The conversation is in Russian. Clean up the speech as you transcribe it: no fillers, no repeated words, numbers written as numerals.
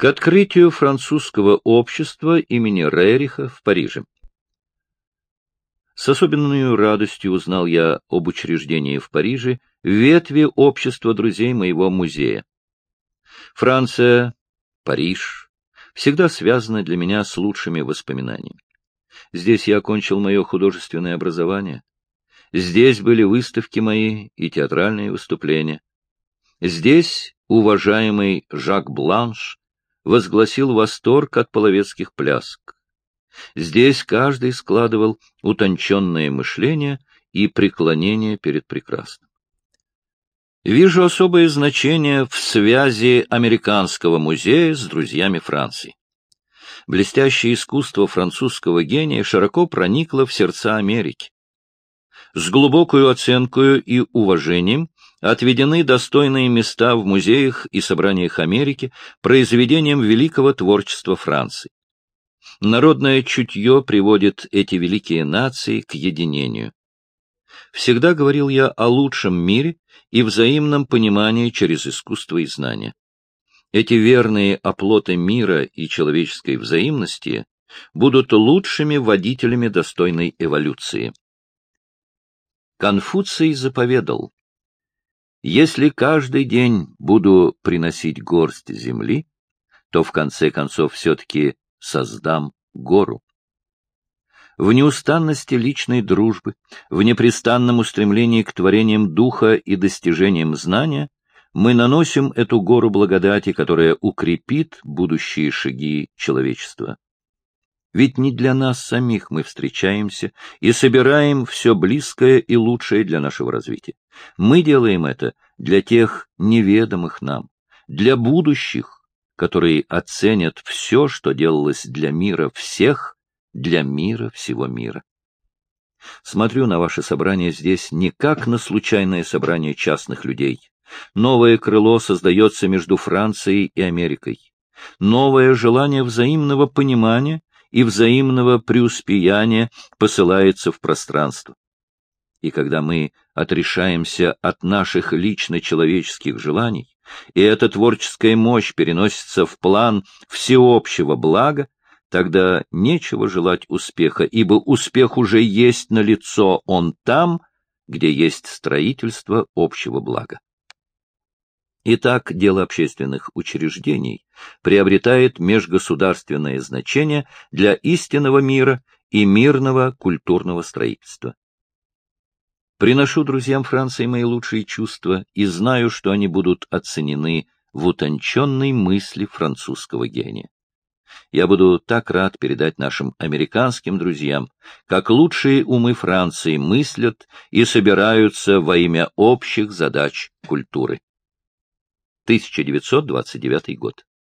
К открытию французского общества имени Рериха в Париже. С особенной радостью узнал я об учреждении в Париже ветви общества друзей моего музея. Франция, Париж всегда связаны для меня с лучшими воспоминаниями. Здесь я окончил мое художественное образование. Здесь были выставки мои и театральные выступления. Здесь уважаемый Жак Бланш возгласил восторг от половецких плясок. Здесь каждый складывал утонченное мышление и преклонение перед прекрасным. Вижу особое значение в связи американского музея с друзьями Франции. Блестящее искусство французского гения широко проникло в сердца Америки. С глубокой оценкой и уважением отведены достойные места в музеях и собраниях Америки произведениям великого творчества Франции. Народное чутье приводит эти великие нации к единению. Всегда говорил я о лучшем мире и взаимном понимании через искусство и знания. Эти верные оплоты мира и человеческой взаимности будут лучшими водителями достойной эволюции. Конфуций заповедал: «Если каждый день буду приносить горсть земли, то в конце концов все-таки создам гору». В неустанности личной дружбы, в непрестанном устремлении к творениям духа и достижениям знания мы наносим эту гору благодати, которая укрепит будущие шаги человечества. Ведь не для нас самих мы встречаемся и собираем все близкое и лучшее для нашего развития. Мы делаем это для тех неведомых нам, для будущих, которые оценят все, что делалось для мира всех, для мира всего мира. Смотрю на ваше собрание здесь не как на случайное собрание частных людей. Новое крыло создается между Францией и Америкой. Новое желание взаимного понимания и взаимного преуспеяния посылается в пространство. И когда мы отрешаемся от наших лично-человеческих желаний, и эта творческая мощь переносится в план всеобщего блага, тогда нечего желать успеха, ибо успех уже есть налицо, он там, где есть строительство общего блага. Итак, дело общественных учреждений приобретает межгосударственное значение для истинного мира и мирного культурного строительства. Приношу друзьям Франции мои лучшие чувства и знаю, что они будут оценены в утонченной мысли французского гения. Я буду так рад передать нашим американским друзьям, как лучшие умы Франции мыслят и собираются во имя общих задач культуры. 1929 год.